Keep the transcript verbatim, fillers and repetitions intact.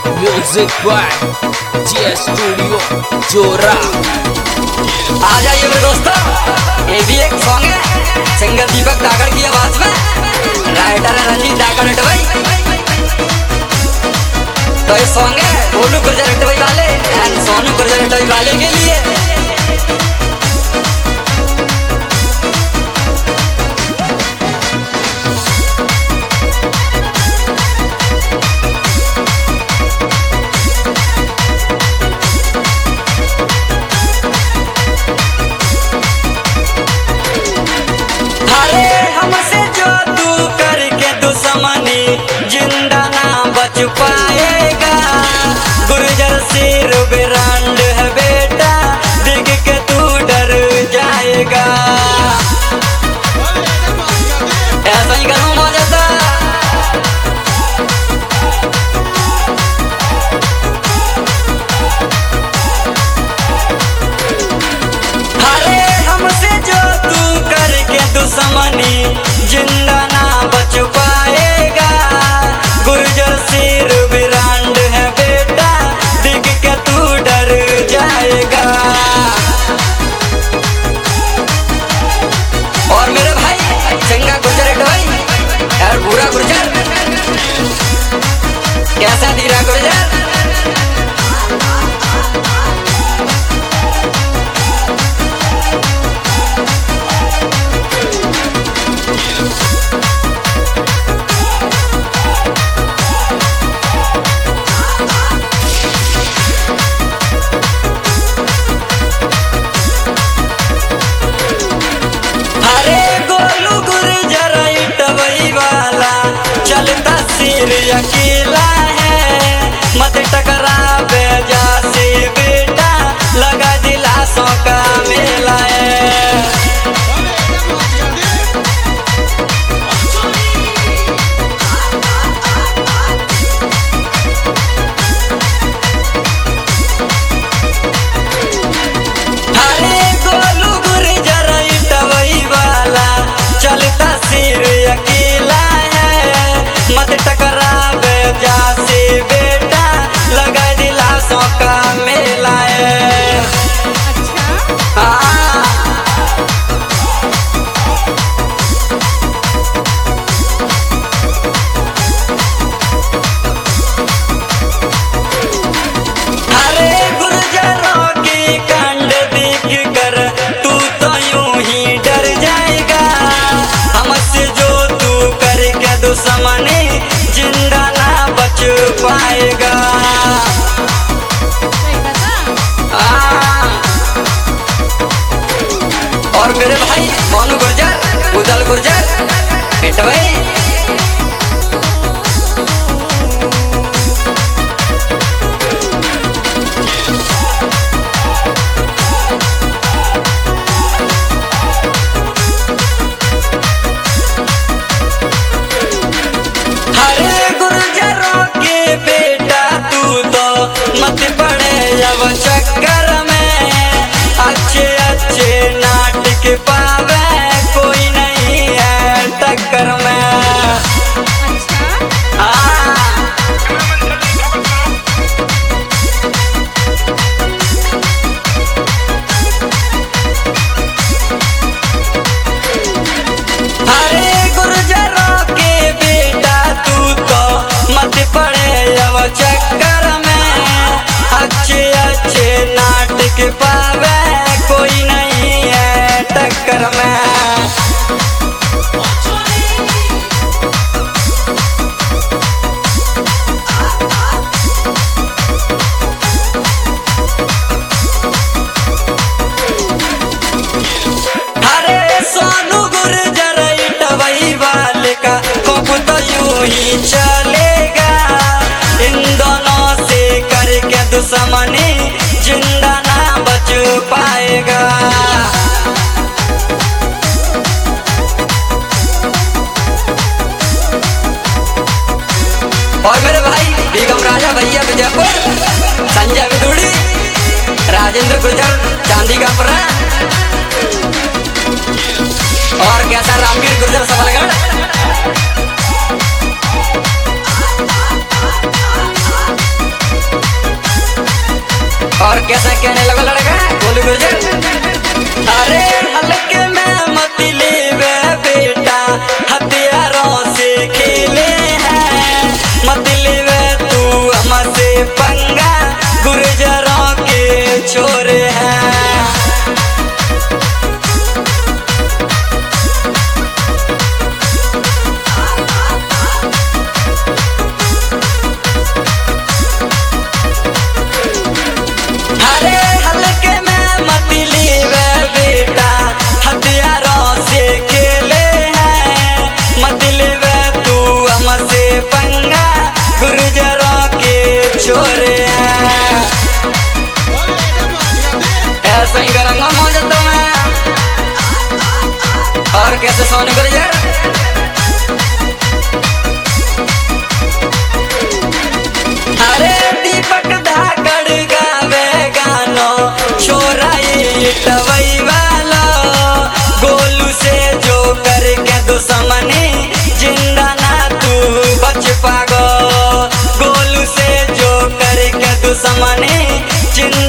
Music by जी studio जोरा। आ जाइए मेरे दोस्तों, ये भी एक सॉन्ग है सिंगर दीपक दागड़ की आवाज में, राइटर है रंजीत दागड़ भाई। तो ये सॉन्ग है गोलू गुर्जर वाले एंड सोनू गुर्जर वाले के लिए। हमसे जो तू करके दुश्मनी जिंदा ना बच पाएगा, गुर्जर सिर ब्रांड है बेटा, देख के तू डर जाएगा। ऐसा ही करूँ मौजा था। अरे हमसे जो तू करके दुश्मनी जिंदा ना बच पाएगा, गुर्जर सिर ब्रांड है बेटा, देख के तू डर जाएगा। और मेरे भाई चंगा गुर्जर भाई और बुरा गुर्जर, कैसा धीरा गुर्जर। चलता सिर अकेला है, मत टकरा बेजा से बेटा, लगा दिलासों का मेला है। अरे गोलू गुर्जर इटवई वाला चलता सिर अकेला है, मत टकरा बेजा से बेटा, लगा दिलासों का मेला है। हाँ। अरे गुर्जरों की कांड देख कर तू तो यूं ही डर जाएगा, हमसे जो तू करके दुश्मनी जिंदा ना बच पाएगा। और मेरे भाई मोनू गुर्जर उदल गुर्जर बेटा भाई। मत पड़े अब चक्कर में, अच्छे अच्छे नाटक पावे कोई नहीं है टक्कर में। अरे गुर्जरों के बेटा तू तो मत पड़े अब चक्कर में, अच्छे अच्छे नाटक पावे कोई नहीं है टक्कर में। अरे सोनू गुर्जर इटवई वाले का कोप तो यूं ही चलेगा, इन दोनों से करके दुश्मनी जिंदा ना बच पाएगा। और मेरे भाई बेगम राजा भैया विजयपुर, संजय विदुड़ी, राजेंद्र गुर्जर चांदी का पुरा, और कैसा रामवीर गुर्जर सबलगढ़। कैसा कहने लगा लड़का बोलू गुजर। अरे हल्के में मत लेवे बेटा हथियारों से खेले हैं, मत लेवे तू हमसे पंगा गुर्जरों के छोरे हैं। अरे हल्के में मत लेवे बेटा हथियारों से खेले हैं, मत लेवे तू हमसे पंगा गुर्जरों के छोरे हैं। ऐसा ही करूंगा मौज तो मैं और कैसे सोने गुर्जर। अरे दीपक धाकड़ गावे गानो छोरा ये टवई वाला, गोलू से जो करके दुश्मनी जिंदा ना तू बच पागो, गोलू से जो करके दुश्मनी जिंदा